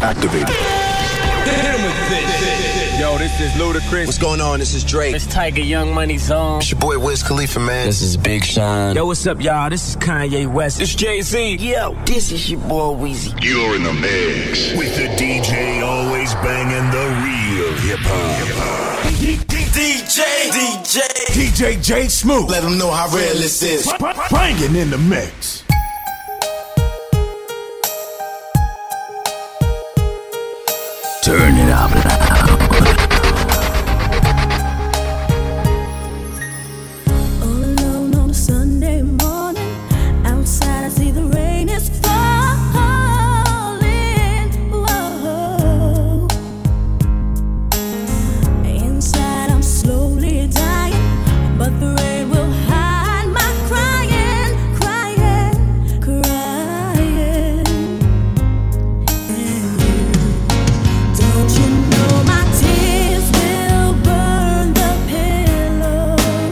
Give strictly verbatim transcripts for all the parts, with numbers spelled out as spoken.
activated. Hit him with this. Yo, this is Ludacris. What's going on? This is Drake. It's Tiger Young Money Zone. It's your boy Wiz Khalifa, man. This is Big Sean. Yo, what's up, y'all? This is Kanye West. It's Jay-Z. Yo, this is your boy Weezy. You're in the mix with the D J always banging the real hip-hop. D J, D J, D J J Smooth. Let them know how real this is. Banging in the mix. Turn it up loud. All alone on a Sunday morning, outside I see the rain is falling. Whoa. Inside I'm slowly dying, but the rain will hide my crying, crying, crying. And you, don't you know my tears will burn the pillow?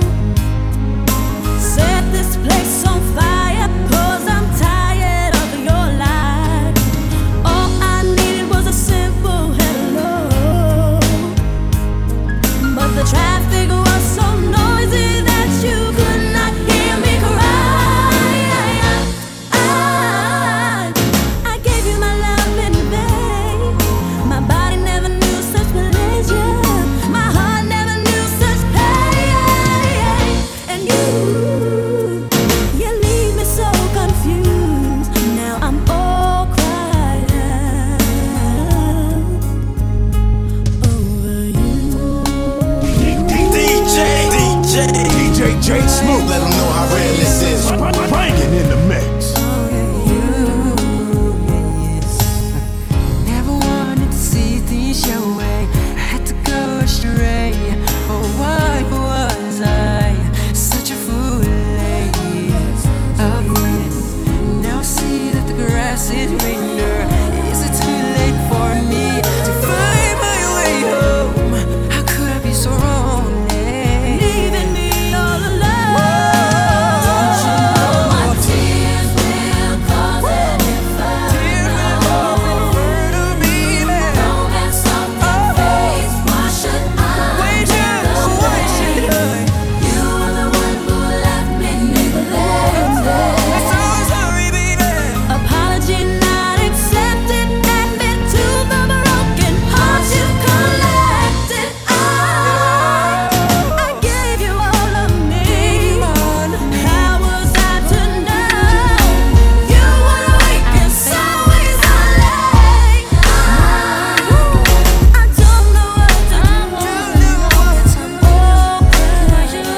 Set this place on fire, 'cause I'm tired of your lies. All I needed was a simple hello, but the traffic was so noisy that you could not hear me cry. I, I gave you my love in vain. My body never knew such pleasure. My heart never knew such pain. And you, you leave me so confused. Now I'm all cried out over you. D J, D J, D J J Smooth. let them know how real this is. Banging in the mix. Never wanted to see things your way. I had to go astray. Oh, why was I such a fool? Oh, yeah. Now see that the grass is greener. Is it too late for me to find my way home? How could I be so wrong? Leaving me all alone. My tears will cause any fire. Long and something fades. Why should I go away? You were the one who left me neglected. Apology not accepted. Admit to the broken heart you collected. I, I gave you all of me. How was I to know you would wake and so easily? I, I don't know what to do. Oh, cause you,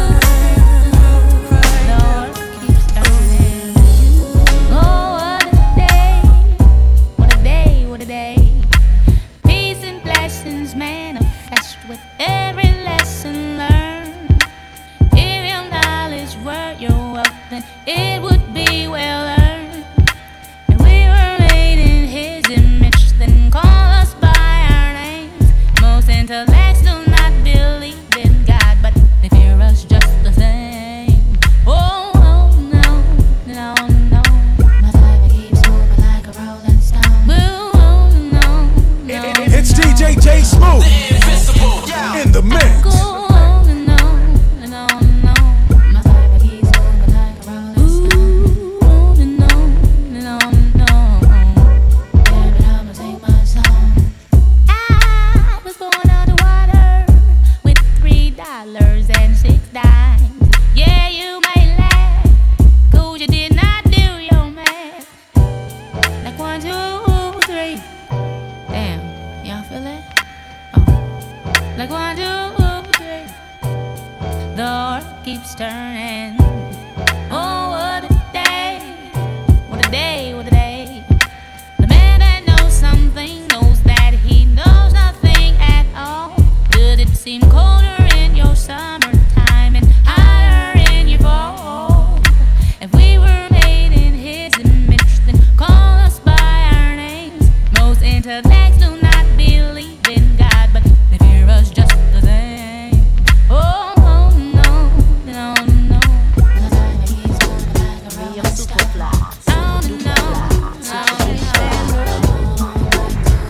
Lord, keeps turning. Oh, what a day, what a day, what a day. Peace and blessings manifest with every lesson learned. If your knowledge were your wealth, then it would be well earned. And we were made in His image, then call us by our names. Most intellects do not believe in God, but they fear us just the same. Oh, oh no, no, no. My life keeps moving like a rolling stone. Oh, no, no. It's D J J Smooth in the mix. Go on and on and on and on. My life keeps moving like a rolling stone. On and on and on and on. Baby, I'ma sing my song. I was born underwater with three dollars and six dimes. Yeah, you may laugh, 'cause you did not do your math. Like one, two, three. Damn, y'all feel that? Oh, like one, two, three. The earth keeps turning. Oh, what a day! What a day! What a day! The man that knows something knows that he knows nothing at all. Did it seem colder in your summertime and hotter in your fall? If we were made in His image, then call us by our names. Most intellects do not believe in God, but they fear us just the same. Oh, oh no, no, no. My life keeps moving like a rolling stone. Oh, no, no, no.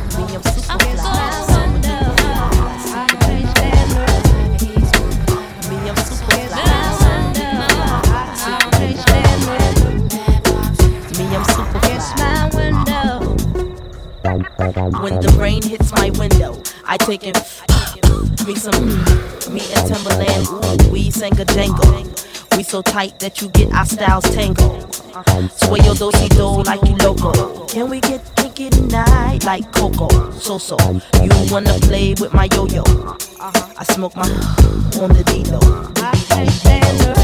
When the rain hits my window, I take it me some me and Timberland. Ooh, we sang a jangle. We so tight that you get our styles tangled. Sway your do-si-do like you loco. Can we get kinky tonight like Coco? So-so, you wanna play with my yo-yo? I smoke my on the D-Lo. I can't stand her.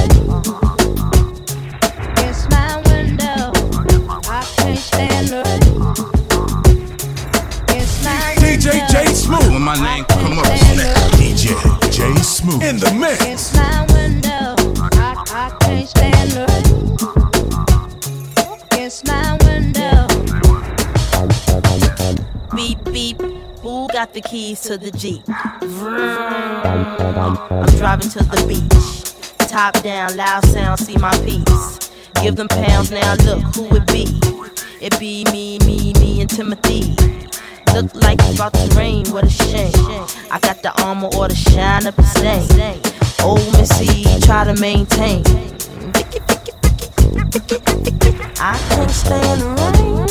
It's my window. I can't stand her. It's my D J J Smooth. When my name come up, D J J Smooth in the mix. It's my window. I, I can't stand her. It's my window. Beep, beep. Who got the keys to the Jeep? I'm driving to the beach. Top down, loud sound, see my piece. Give them pounds, now look who it be. It be me, me, me and Timothy. Look like it's about to rain, what a shame. I got the armor or the shine up the stain. Old Missy, try to maintain. Vicky, Vicky, Vicky, Vicky, Vicky. I can't stand the rain.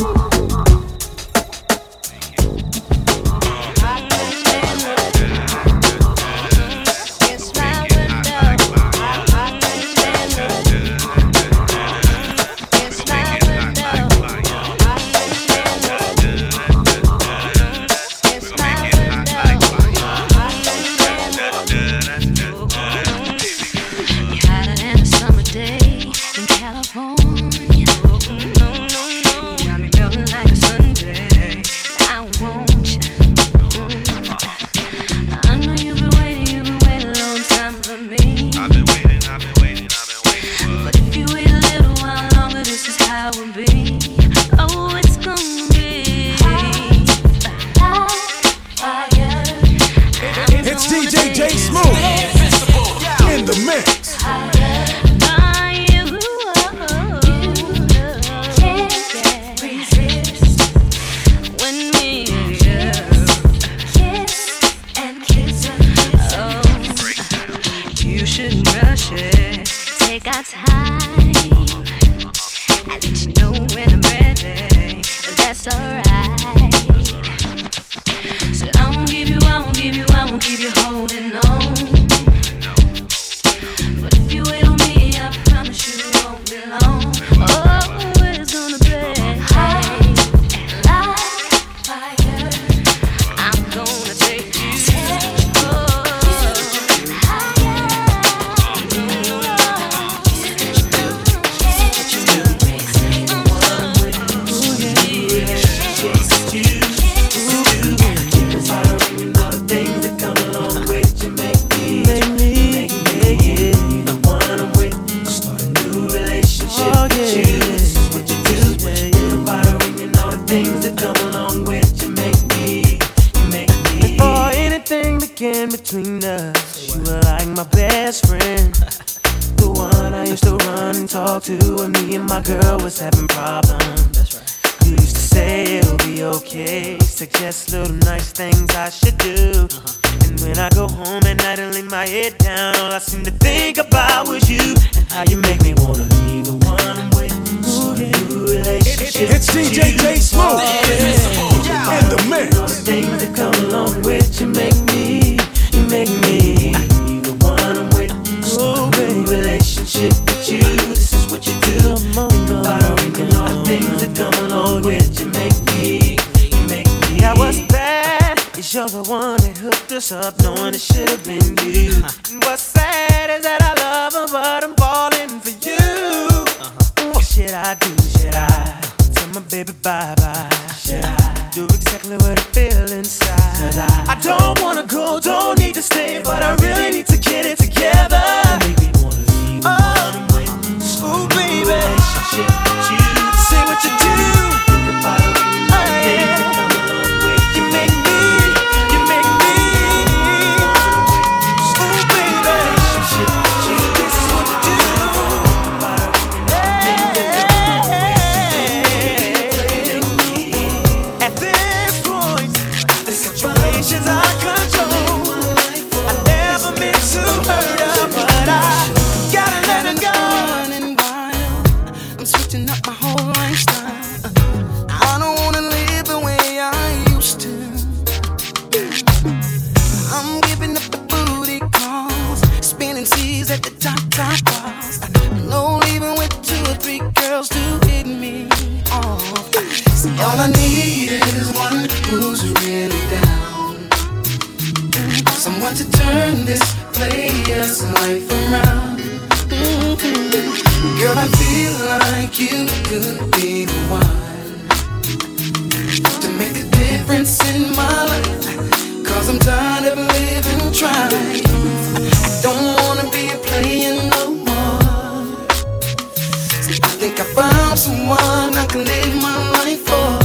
to turn this player's life around. Girl, I feel like you could be the one to make a difference in my life. Cause I'm tired of living trying. Don't wanna be a player no more. I think I found someone I can live my life for.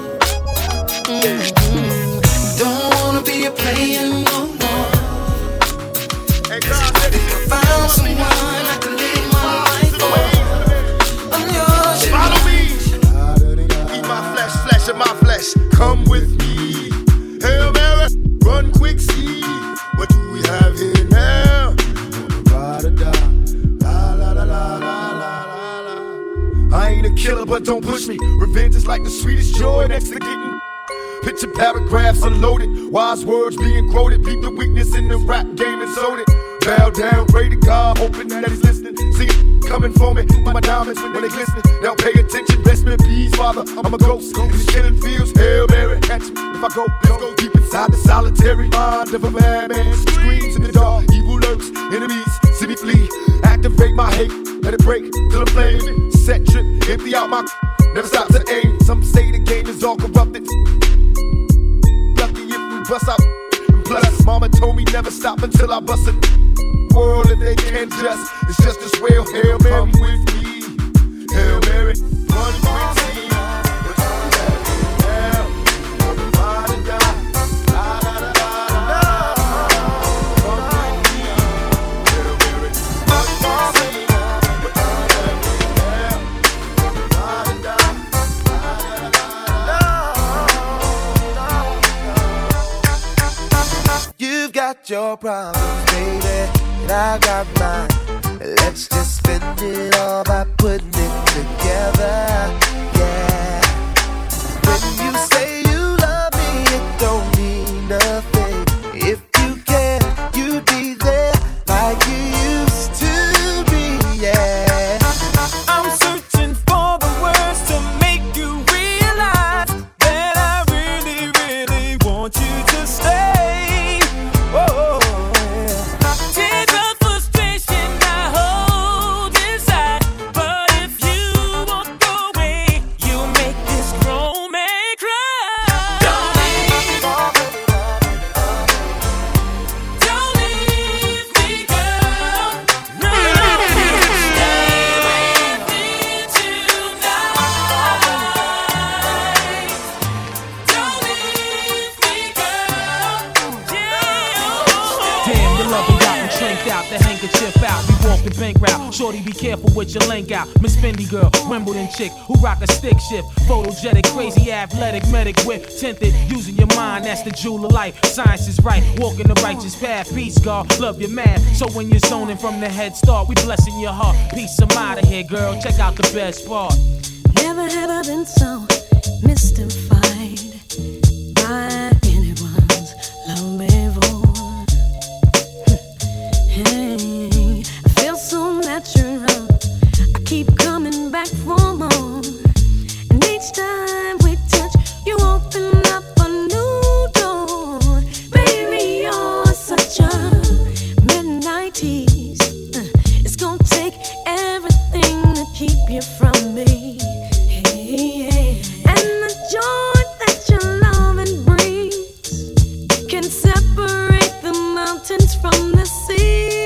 Mm-hmm. Don't wanna be a player no more. I think I found someone I can live my life for. I'm yours. Follow me. Eat my flesh, flesh of my flesh. Come with me. Hail Mary, run quick, see. What do we have here now? Ride or die. La la la la la la la. I ain't a killer, but don't push me. Revenge is like the sweetest joy next to getting. Picture paragraphs unloaded, wise words being quoted. Beat the weakness in the rap game and sold it. Bow down, pray to God, hoping that he's listening. See it coming for me, my diamonds when they glisten. Now pay attention, best me please, Father. I'm a ghost, these killing fields. Hail Mary, catch me if I go. Let's go deep inside the solitary mind of a madman. Screams in the dark, evil lurks, enemies see me flee. Activate my hate, let it break till the flame. Set trip, empty out my. Never stop to aim. Some say the game is all corrupted. Lucky if we bust out. And plus, mama told me never stop until I bust it. World if they can't just, it's just as well. Hail Mary, come with me. Hail Mary, run with me. But all that is now, ride or die. La la la la la. Come with me. Hail Mary, run with me. But all that is now, ride or die. La la la la la. You've got your problems, baby. I got mine. Let's just spend it all by putting it together. Yeah. When you say you love me, it don't mean nothing. If you can, you'd be there like you used to be. Yeah. I'm searching for the words to make you realize that I really, really want you to stay. Whoa. Bank route. Shorty, be careful with your link out. Miss Fendi girl, Wimbledon chick who rock a stick shift. Photogenic, crazy, athletic, medic whip. Tinted, using your mind, that's the jewel of life. Science is right, walking the righteous path. Peace, God, love your man. So when you're zoning from the head start, we blessing your heart. Peace, I'm out of here, girl. Check out the best part. Never have I been so mystified by anyone's love before. Hey. So natural, I keep coming back for more. And each time we touch, you open up a new door. Baby, you're such a midnight tease. uh, It's gonna take everything to keep you from me. Hey, yeah. And the joy that your loving brings can separate the mountains from the sea.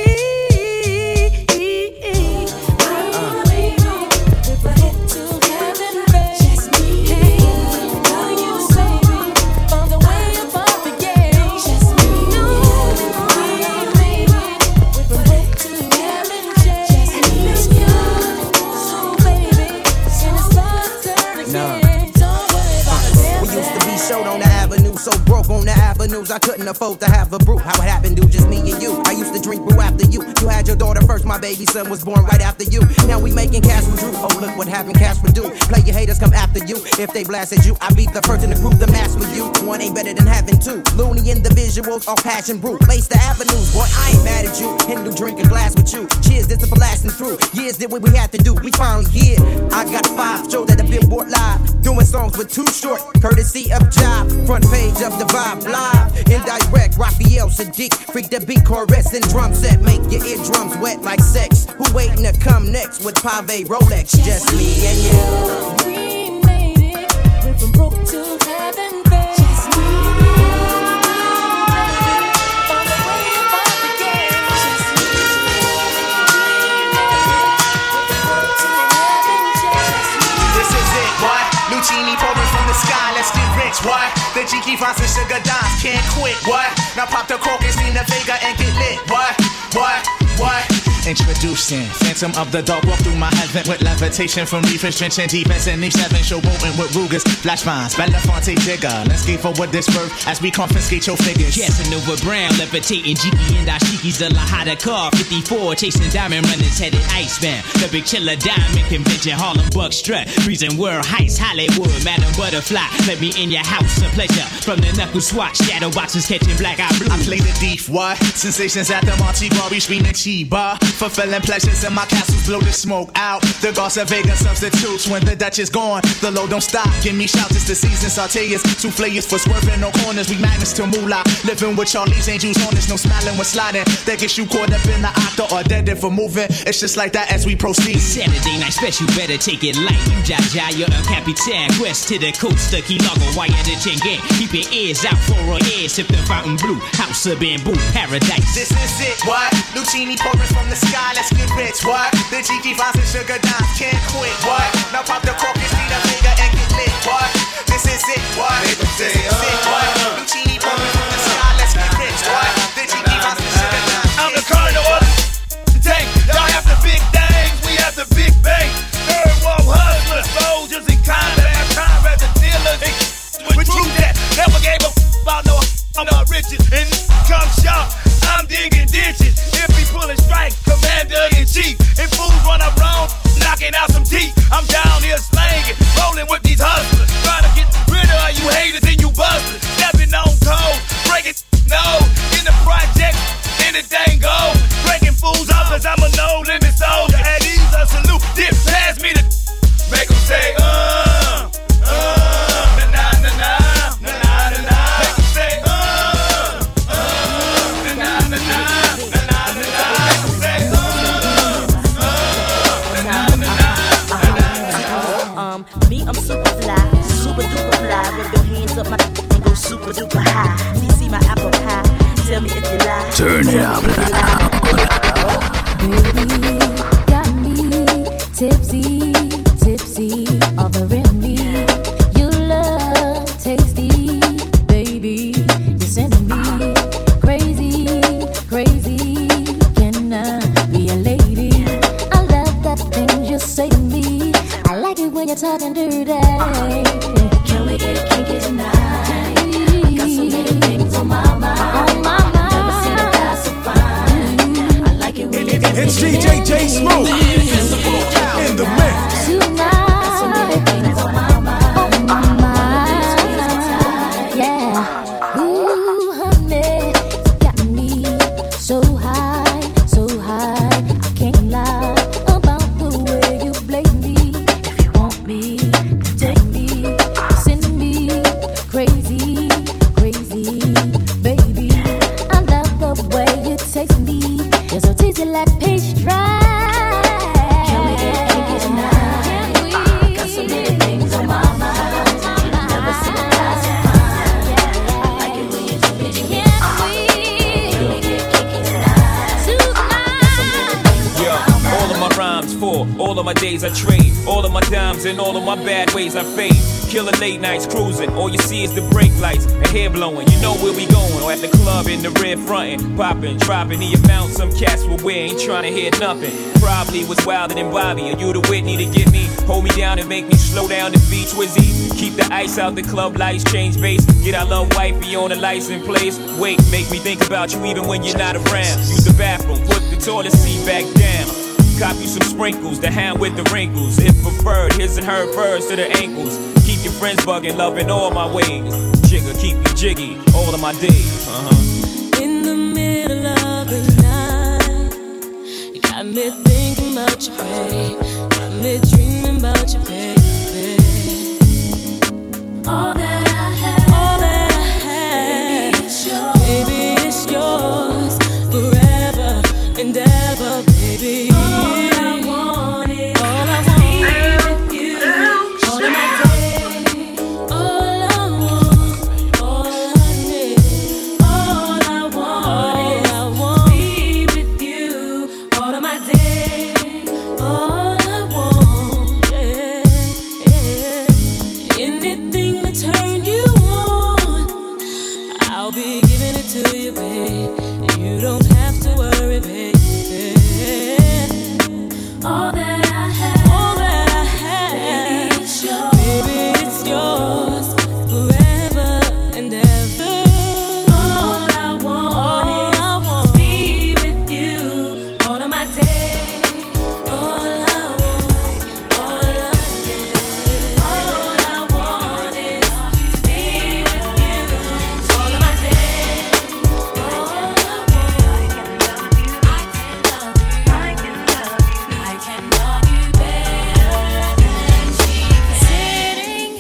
I couldn't afford to have a brew. How it happened, dude, just me and you. I used to drink brew after you. You had your daughter first, my baby son was born right after you. Now we making cash with Drew. Oh, look what happened, cash for do. Play your haters come after you. If they blasted you, I beat the first in the group, the mass for you. one ain't better than having two. Loony in the visuals, all passion brew. Lace the avenues, boy, I ain't mad at you. Hindu drink a glass with you. Cheers, this is for lasting through. Years did what we had to do, we finally here. I got five shows at the Billboard Live. Doing songs with Too Short, courtesy of Job. Front page of the Vibe Live. Indirect, Raphael Sadiq. Freak the beat, chorus and drum set. Make your eardrums wet like sex. Who waiting to come next with Pave Rolex? Just me and you. We made it. Went from broke to heaven, babe. Just me. On the way about the game. Just me. This is it, boy. Lucini pouring from the sky, let's get rich, what? The Jiki finds the sugar dimes, can't quit, what? Now pop the cork and steam the Vega and get lit, what? What? What? Introducing Phantom of the Dark, walk through my heaven with levitation from reefers, drenching defense in each seven, showboating with Rugers, flash vines, Belafonte Jigger. Let's skate forward this birth as we confiscate your figures. Casanova Brown, levitating Jiki and Ashiki's a Lahada car, fifty-four, chasing diamond runners, headed Iceman. The big chiller diamond convention, Harlem Buck strut, freezing world heights, Hollywood, Madam Butterfly. Let me in your house, a pleasure. From the knuckle swatch, shadow boxes catching black eye blue. I play the thief, what? Sensations at the Monte Bar, screaming Chiba. Fulfilling pleasures in my castles, blow the smoke out. The Garza Vega substitutes when the Dutch is gone. The load don't stop, give me shouts, it's the season. Sauteas, souffleurs for swerving no corners. We magnets to moolah, living with Charlie's angels on us. No smiling when sliding, that gets you caught up in the octa or dead if we're moving. It's just like that as we proceed. Saturday night special, better take it light. You Jaja, you're a Capitan. Quest to the coast, the Key Largo, wire the Chengen. Keep your ears out for a ear, sip the fountain blue. House of bamboo, paradise. This is it, what? Lucini pouring from the sky, let's get rich, what? The Jiki finds and sugar dimes, can't quit, what? Now pop the cork and see the Vega and get lit, what? This is it, what? This is it, what? Lucini pouring from the sky, let's get rich, what? The Jiki finds and sugar dimes. I'm the carnival tank. Y'all have the big things, we have the big bang. Third world hustlers, soldiers in combat, combat the dealers. With true that never gave a f about no about riches. And come shop, I'm digging ditches. If we pulling strike, commander in chief. And fools run around, knocking out some teeth. I'm down here slanging, rolling with these hustlers. Trying to get rid of you haters and you busters. Stepping on toes, breaking no. In the project, anything goes. Breaking fools up cause I'm a no limit soldier. At ease a salute, dip past me to make them say, uh, uh, na na na na, na na na na. Make them say, uh, uh, na na na na, na na na na. Make them say, uh, uh, na na na na. Um, me, I'm super fly, super duper fly. Rub your hands up my and go super duper high. You see my apple pie? Tell me if you lie. Turn it up now. Baby, got me tipsy, tipsy, all around me. You love tasty, baby. You're sending me crazy, crazy. Can I be a lady? I love that thing you say to me. I like it when you're talking dirty. Can we get kinky tonight? Got so many things on my mind. On my mind. Never seen a guy so fine. I like it when you get It's D J J Smooth in the mix. tonight. Got so many things on my mind. On my mind. Yeah. Ooh, honey, got me so high, so high. I can't lie about the way you play me. If you want me, take me, send me crazy, crazy, baby. I love the way you taste me. You're so tasty like pastry. Can we get kinky tonight? Got so many things on my mind. Never seen a guy so fine. I like it when you do it. Can we get kinky tonight? Yeah, all of my rhymes for all of my days I trade, all of my dimes and all of my bad ways I fade. Killing late nights cruising, all you see is the brake lights and hair blowing. You know where we going, or at the club in the red frontin', poppin', dropping the amount some cats will wear, ain't trying to hear nothing. Probably was wilder than Bobby, or you the Whitney to get me, hold me down and make me slow down the beach Wizzy. Keep the ice out the club lights, change base, get our little wifey on the license place. Wait, make me think about you even when you're not around. Use the bathroom, put the toilet seat back down. Cop you some sprinkles, the hand with the wrinkles. If preferred, his and her furs to the ankles. Keep your friends bugging, loving all my ways. jigger, keep you jiggy all of my days. Uh-huh. In the middle of the night, you got me thinking about you, babe. Got me dreaming about you, baby. All that I have, all that I have, baby, it's yours, baby, it's yours forever and ever, baby. All I want is, all I want is with you. All of my days, all I want, all I need, all I want, all I want is be with you. All of my days, all I want, yeah, yeah. Anything to turn you on, I'll be giving it to you, babe. You don't have to worry, babe. All that I have, all that I have, baby, it's yours, baby, it's yours forever and ever. All I want, all I want, be with you. All of my days, all I want, all I need, all I want is be with you. All of my days, all I want, I can love you, I can love you, I can love you, I can love you better than she can. Sitting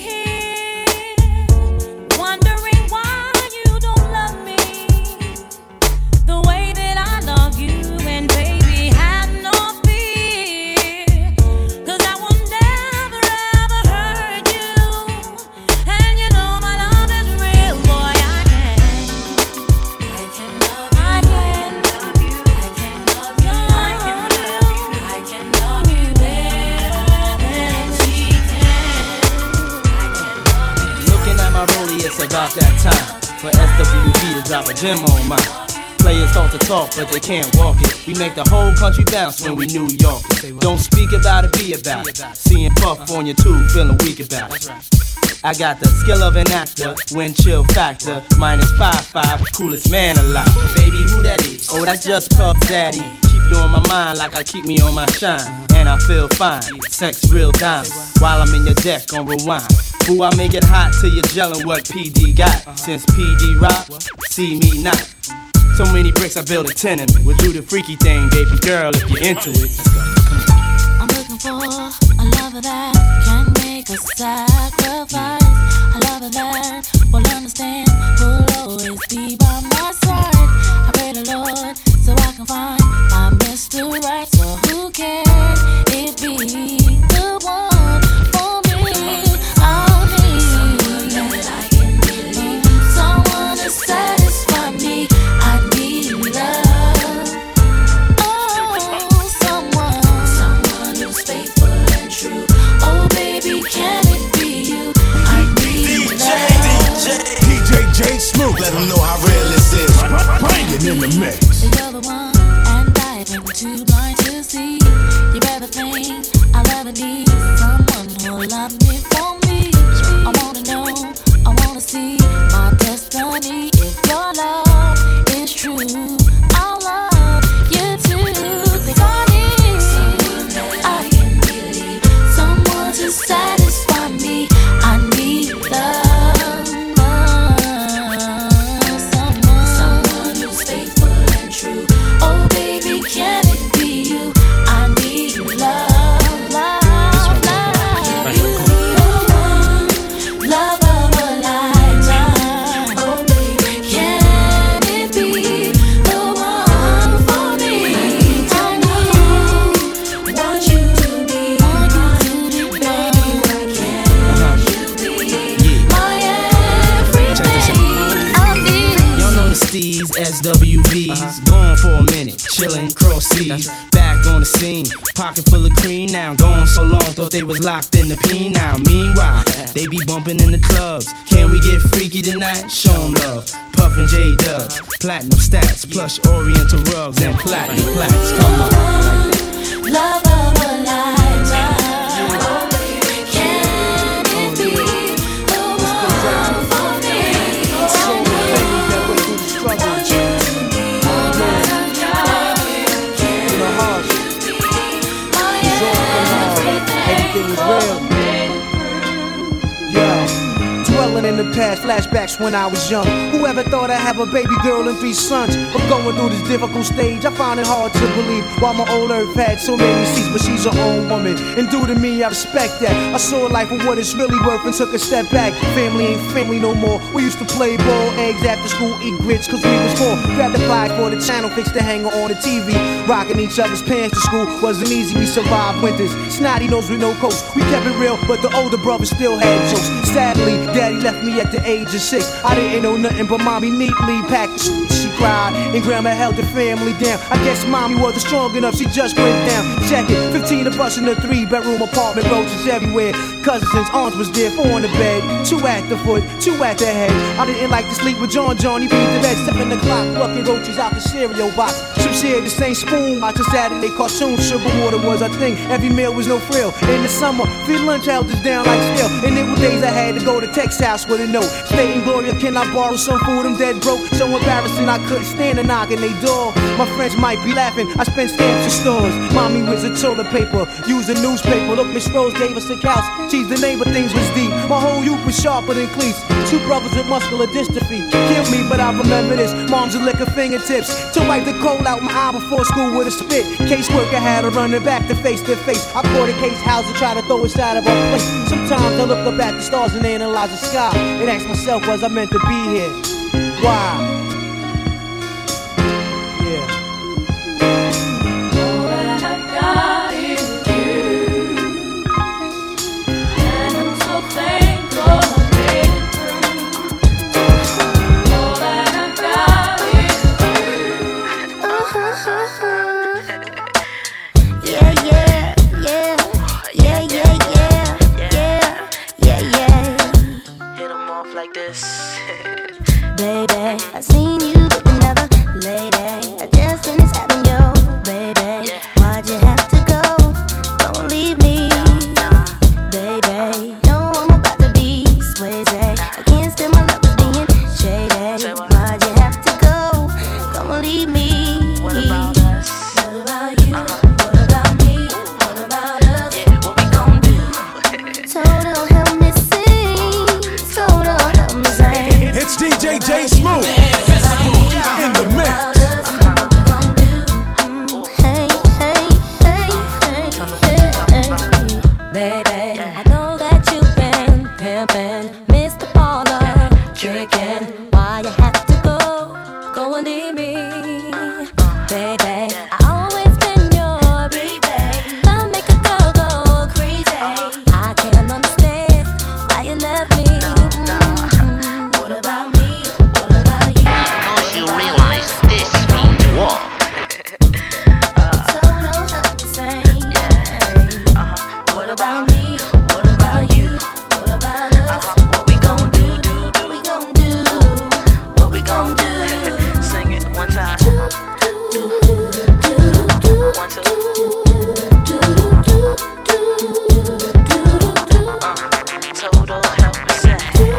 here, wondering why you don't love me the way that I love you, and baby, have no fear, 'cause I will never ever hurt you, and you know my love is real, boy. I can, I can love you, I can love you, I can love you, I can love you, I can love you better than she can. Looking at my rollie, it's about that time for S W B to drop a gem on mine. Players start to talk, but they can't walk it. We make the whole country bounce when we New York it. Don't speak about it, be about it. Seeing Puff on your tube, feeling weak about it. I got the skill of an actor, wind chill factor, minus five five, coolest man alive. Baby, who that is? Oh, that's just Puff Daddy. Keep you on my mind like I keep me on my shine, and I feel fine. Sex real diamond while I'm in your deck on rewind. Ooh, I make it hot till you're gelling what P D got. Since P D rock, see me not. So many bricks, I build a tenement. We'll do the freaky thing, baby girl, if you're into it. I'm looking for a lover that can make a sacrifice. A lover that will understand, will always be by my side. I pray the Lord so I can find my Mister Right. So who can it be? The one for me. I'll need someone that I can believe, someone to satisfy me. I need love. Oh, someone, someone who's faithful and true. Oh, baby, can it be you? I need love. D J J Smooth, let them know how real this is. Bring it in the mix. You're the one, and I've been too blind to see. You're everything I'll ever need. Someone who'll love me for me. I wanna know, I wanna see my destiny. If your love is true, I'll love you too. Think I need someone that I can believe, someone to satisfy me. I need love, love, someone, someone who's faithful and true. Oh, baby, can it be you? I need love, love, love. You the one, love of a lifetime. Oh, baby, can it be the one for me? I know, want you to be, want you to be, baby, why can't you be my everything? I need Y'all know the Steez, S W Vs, gone for a minute, chillin', cross seas, back on the scene, pocket full of cream now, gone so long, thought they was locked in the P now. Meanwhile, they be bumping in the clubs. Can we get freaky tonight? Show 'em love. Puffin' J Dub, platinum stats, plush oriental rugs and platinum plaques. Come on. love of a lifetime. Oh, baby, can it be the one for me? So many that went through the struggle. Everything is real. Yeah, dwelling living in the past, flashbacks when I was young. Whoever thought I'd have a baby girl and three sons? But going through this difficult stage, I find it hard to believe. Why my old earth had so many seats, but she's her own woman. And due to me, I respect that. I saw life for what it's really worth and took a step back. Family ain't family no more. We used to play ball, eggs after school, eat grits, cause we was poor. Grab the flag for the channel, fix the hanger on the T V. Rocking each other's pants to school wasn't easy, we survived winters. Snotty nose with no coats. We kept it real, but the older brother still had jokes. Sadly, daddy left me at the age of six. I didn't know nothing but mommy neatly packed the she cried, and grandma held the family down. I guess mommy wasn't strong enough, she just went down. Check it, fifteen of us in a three bedroom apartment, roaches everywhere. Cousins and aunts was there, four in the bed, two at the foot, two at the head. I didn't like to sleep with John John, he beat the bed, seven o'clock, plucking roaches out the cereal box. Some shared the same spoon, watch a Saturday cartoon, sugar water was a thing, every meal was no frill. In the summer, free lunch held us down like steel, and there were days I had to go to Tech's house with a note, stating, Gloria, can I borrow some food, I'm dead broke, so embarrassing I couldn't stand to knock on they door. My friends might be laughing, I spent stamps in stores, mommy was a toilet paper, used a newspaper, look, Miss Rose gave us a couch, she's the name, but things was deep, my whole youth was sharper than cleats, two brothers with muscular dystrophy, killed me, but I remember this, moms would lick her fingertips, to wipe the cold out my eye before school with a spit, caseworker had her running back to face to face, I caught a case house and tried to throw it out of our place, sometimes I look up at the stars and analyze the sky, and ask myself, was I meant to be here? Why? Baby, I seen you with another lady. I just finished having you, baby. Why'd you have to go? Don't leave me, baby. No, I'm about to be swayed. I can't stand my love is being shady. Why'd you have to go? Don't leave me. What about us? What about you? What about me? What about us? Yeah, what we gon' do? Total help me sing. Total help me sing. It's D J J Smooth in the mix. Hey, hey, hey, hey, hey, baby, I know that you've been pimping, Mister Baller, tricking. Why you have to go, go and leave me, baby? I always been your baby. Love make a girl go crazy. I can't understand why you left me. Mm-hmm. What about me? What about you? Don't you realize this means war? Total help the same. What about me? What about you? What about us? What we gon' do? Do what we gon' do? What we gon' do? Sing it one time. One, two. Total help the same.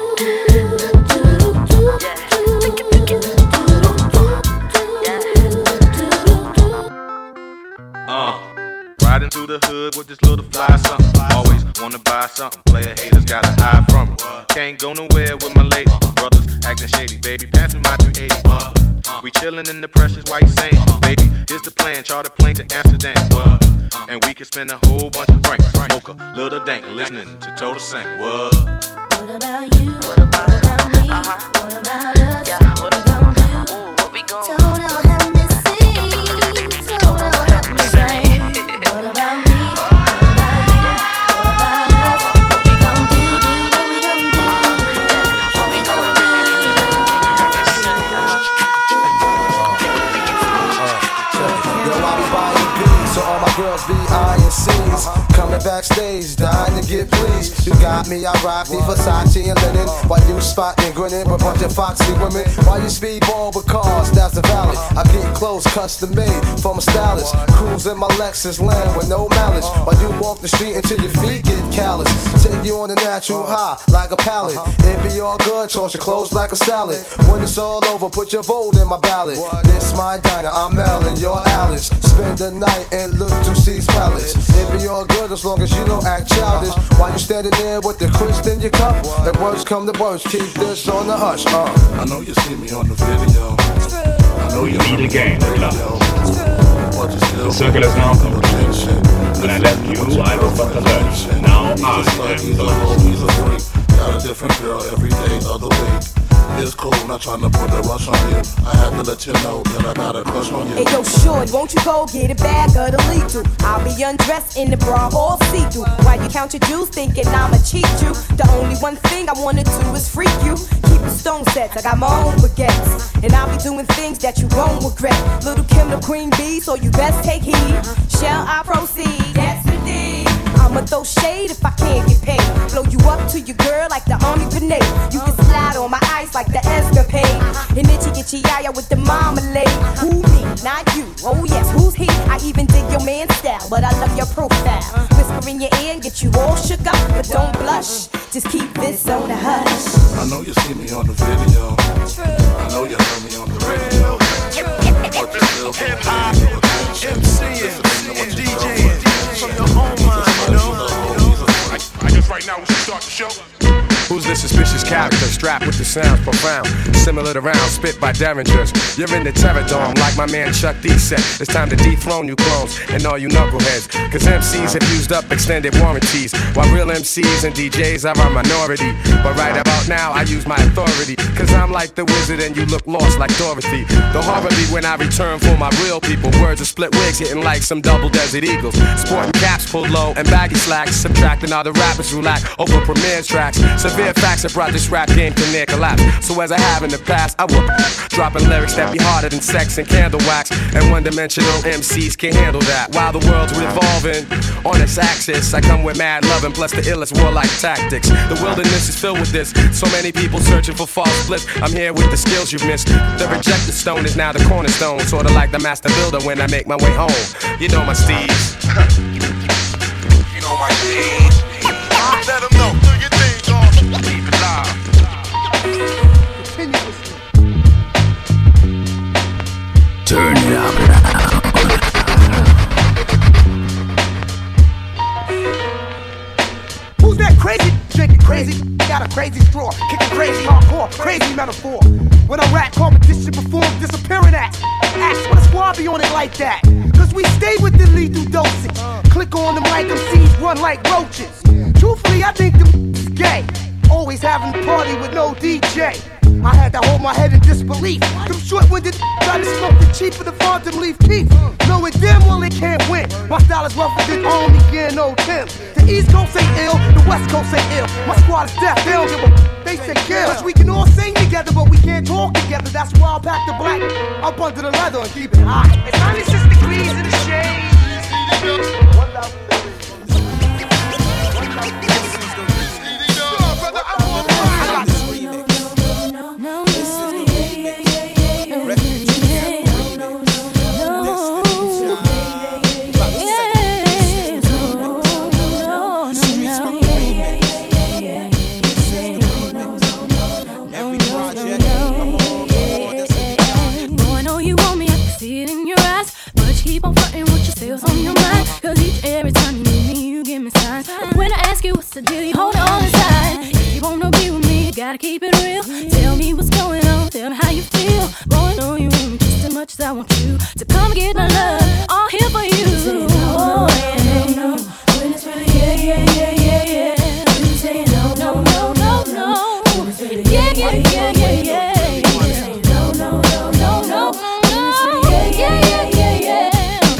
Uh, riding through the hood with this little fly something. Always wanna buy something. Player haters gotta hide from it. Can't go nowhere with my lady. Brothers acting shady, baby. Pass me my three eighty. Uh, we chillin' in the precious white sand. Baby, here's the plan. Charter plane to Amsterdam. Uh, and we can spend a whole bunch of drinks. Smoke a little dank, listening to Total Saint. What? What about you? What about, what about me? Uh-huh. What about us? Yeah, what we gon' do? Ooh, what we gon' do? Total help me sing. Total help me sing. What about me? What about you? What about us? What we gon' do? Do what we gon' do? What we gon' do? Yo, I be buying B's, so all my girls be eyeing C's. Coming backstage, dying to get pleased. You got me, I rock me, Versace and linen. While you spotting, grinning with a bunch of foxy women. While you speedball with cars, that's the valley. I get clothes custom made from a stylist. Cruise in my Lexus land with no malice. While you walk the street until your feet get callous. Take you on a natural high, like a pallet. It be all good, toss your clothes like a salad. When it's all over, put your vote in my ballot. This my diner, I'm Melon, your Alice. Spend the night and look to C's palace. It be all good as long long as you don't act childish. While you standing there with the crisp in your cup, if words come to words, keep this on the hush. Uh. I know you see me on the video. I know you need a game, club. The circle is now complete. When I left you, I was but the lunch. Now I am the lunch. Got a different girl every day, other week. It's cool, not trying to put a rush on you. I had to let you know that I got a crush on you. Hey yo, shorty, won't you go get a bag of the lethal? I'll be undressed in the bra, all see-through. While you count your juice, thinking I'ma cheat you. The only one thing I wanna do is freak you. Keep the stone sets, I got my own baguettes. And I'll be doing things that you won't regret. Little Kim the queen bee, so you best take heed. Shall I proceed? Yes, indeed. I'ma throw shade if I can't get paid. Blow you up to your girl like the army grenade. You can slide on my ice like the escapade. And itchy itchy yaya with the marmalade. Who me? Not you. Oh yes, who's he? I even dig your man's style, but I love your profile. Whisper in your ear and get you all shook up, but don't blush. Just keep this on the hush. I know you see me on the video. I know you heard me on the radio. But you still can't MCing and DJing from your own mind, you know. I guess right now we should start the show. Who's this suspicious character strapped with the sounds profound? Similar to rounds spit by derringers. You're in the terror dome like my man Chuck D said. It's time to dethrone you clones and all you knuckleheads. Cause M Cs have used up extended warranties, while real M Cs and D Js are a minority. But right about now I use my authority, cause I'm like the wizard and you look lost like Dorothy. The horror be when I return for my real people. Words of split wigs hitting like some double desert eagles. Sporting caps pulled low and baggy slacks, subtracting all the rappers who lack open premieres tracks. Severe facts have brought this rap game to near collapse. So as I have in the past, I will dropping lyrics that be harder than sex and candle wax. And one-dimensional M Cs can't handle that. While the world's revolving on its axis, I come with mad loving plus the illest warlike tactics. The wilderness is filled with this. So many people searching for false bliss. I'm here with the skills you've missed. The rejected stone is now the cornerstone. Sorta like the master builder when I make my way home. You know my steeds. You know my steeds. Let them know. Do your thing, dog. Keep it live. Turn it up. Who's that crazy? Drinking crazy, got a crazy straw, kicking crazy hardcore, crazy metaphor. When I rap, competition perform, disappearing acts. Ask what a squad be on it like that. Cause we stay with the lethal dosage. Click on them like M Cs, run like roaches. Truthfully, I think them is gay. Always having a party with no D J. I had to hold my head in disbelief. Them short-winded try to smoke the cheap of the farm them leave keep. Knowing damn well they can't win. My style is rougher than only gear, no Tim. The East Coast ain't ill, the West Coast ain't ill. My squad is deaf, they don't give a f- they say kill. Cause we can all sing together, but we can't talk together. That's why I'll pack the black up under the leather and keep it hot. It's ninety-six degrees in the shade. One love. Keep on flirting with your sales on your mind. Cause each every time you need me, you give me signs. But when I ask you what's the deal, you hold it on the side. If you wanna be with me, you gotta keep it real. Tell me what's going on, tell me how you feel. Boy, I know you want me just as much as I want you to come get my love, all here for you. Oh, yeah, no, no, when it's really, yeah, yeah, yeah, yeah, yeah. When you say no, no, no, no, no. Yeah, yeah, yeah, yeah, yeah. No, no, no, no, no, no. Yeah, yeah, yeah, yeah, yeah.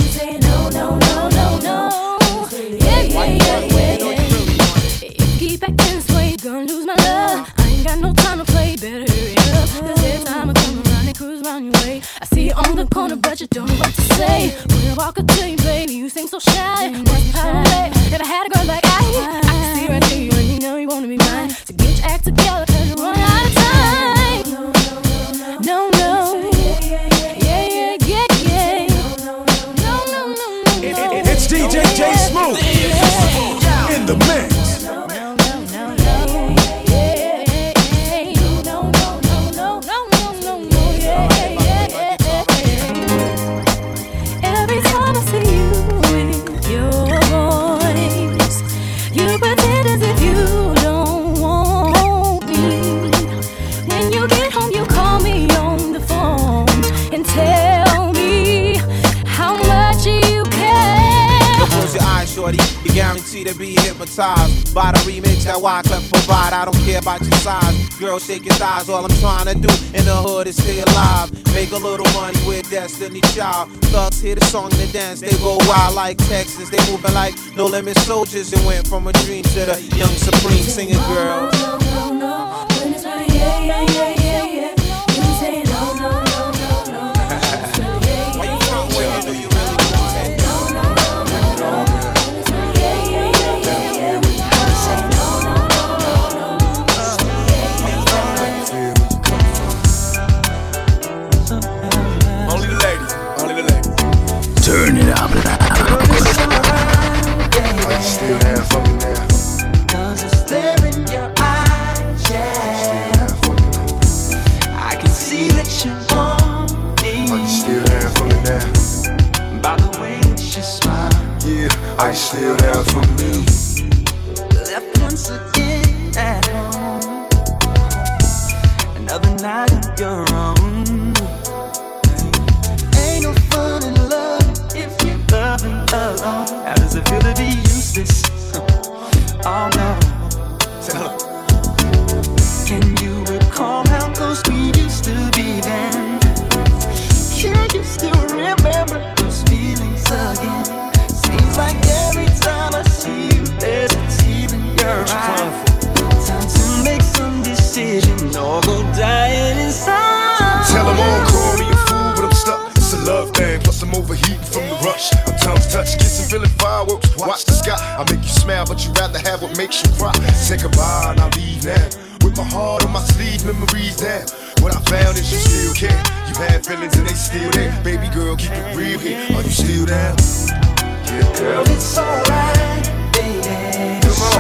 Gonna lose my love. I ain't got no time to play. Better hurry up. Cause every time I come around and cruise around your way, I see you on the corner, but you don't know what to say. When I walk up to you, baby, you seem so shy. What's the holiday? Never had a girl like I. I can see right through you and you know you wanna be mine. So get your act together cause you run out of time. No, no. Yeah, yeah, yeah, yeah. No, no, no, no. It's D J J Smooth in the mix. Every time I see you with your hypnotized by the remix that Wyclef provide. I don't care about your size, girl, shake your thighs. All I'm trying to do in the hood is stay alive. Make a little money with Destiny Child. Thugs hear the song and the dance, they go wild like Texas. They moving like No Limit Soldiers. It went from a dream to the young supreme singing girl. No, no, no, when it's right, yeah, yeah, yeah, yeah, yeah. You say no, no, no, no, no. Why you from where you know you really want to say no, no, no, no, no. When it's right, yeah, yeah, yeah, yeah, yeah. You say no, no, no, no, no. Only the ladies, only the ladies. Turn it up. Are you still there for me now? Cause it's there in your eyes, yeah. I can see that you want me. Are you still there for me now? By the way that you smile. Yeah, are you still there for me? Left once again at home. Another night on your own. Ain't no fun in love if you're loving alone. How does it feel to be useless? Oh no. Can you recall how close we used to be then? Can you still remember those feelings again? Seems like every time I see you, there's a tear in your eye. Time to make some decisions or go dying inside. Tell them all, call me a fool, but I'm stuck. It's a love thing, plus I'm overheating from the rush. I'm tongue touch, kissing, feeling fireworks. Watch the sky, I make you smile, but you rather have what makes you cry. Say goodbye and I'll leave now. With my heart on my sleeve, memories down. What I found is you still care. You had feelings and they still there. Baby girl, keep it real here. Are you still down? Yeah, girl, it's alright, baby. Come on.